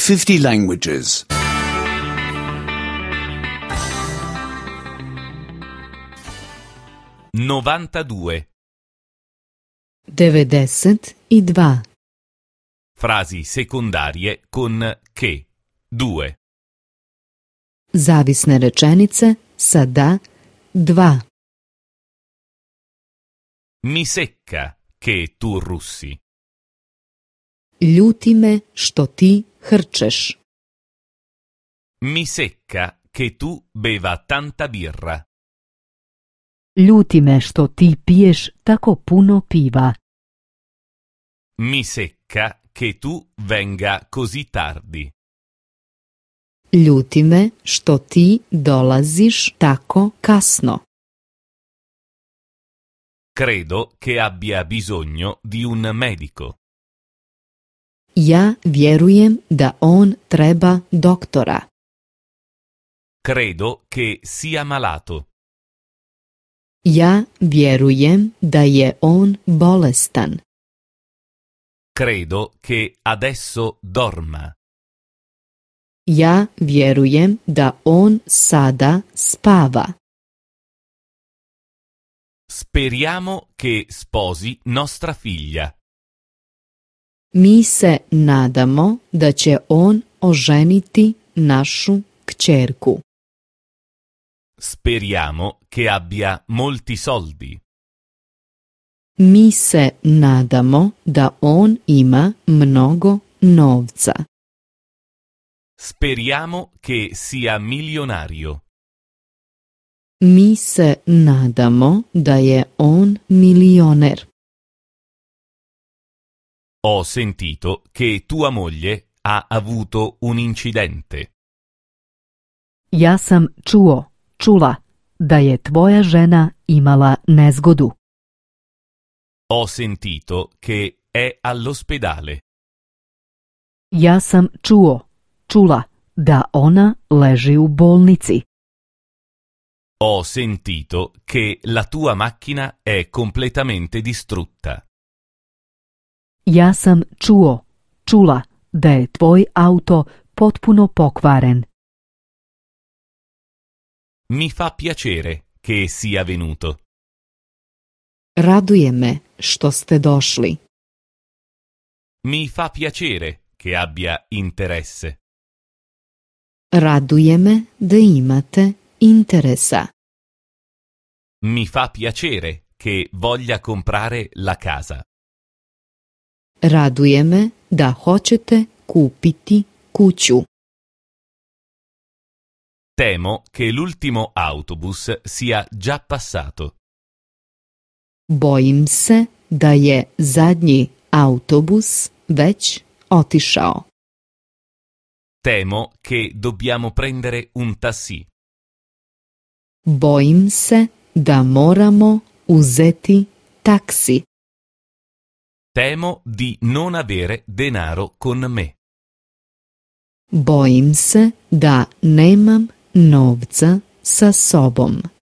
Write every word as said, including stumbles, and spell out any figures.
fifty languages. novantadue. devedeset i dva. Frasi secondarie con che. due. Zavisne rečenice sa da, dva. Mi secca che tu russi. Ljuti me što ti hrčeš. Mi secca che tu beva tanta birra. Ljuti me što ti piješ tako puno piva. Mi secca che tu venga così tardi. Ljuti me što ti dolaziš tako kasno. Credo che abbia bisogno di un medico. Ja vjerujem da on treba doktora. Credo che sia malato. Ja vjerujem da je on bolestan. Credo che adesso dorma. Ja vjerujem da on sada spava. Speriamo che sposi nostra figlia. Mi se nadamo da će on oženiti našu kćerku. Speriamo che abbia molti soldi. Mi se nadamo da on ima mnogo novca. Speriamo che sia milionario. Mi se nadamo da je on milioner. Ho sentito che tua moglie ha avuto un incidente. Ja sam čuo, čula, da je tvoja žena imala nezgodu. Ho sentito che è all'ospedale. Ja sam čuo, čula, da ona leži u bolnici. Ho sentito che la tua macchina è completamente distrutta. Ja sam čuo, čula, da je tvoj auto potpuno pokvaren. Mi fa piacere che sia venuto. Raduje me što ste došli. Mi fa piacere che abbia interesse. Raduje me da imate interesa. Mi fa piacere che voglia comprare la casa. Raduje me da hoćete kupiti kuću. Temo che l'ultimo autobus sia già passato. Bojim se da je zadnji autobus već otišao. Temo che dobbiamo prendere un taxi. Bojim se da moramo uzeti taksi. Temo di non avere denaro con me. Bojim se da nemam novca sa sobom.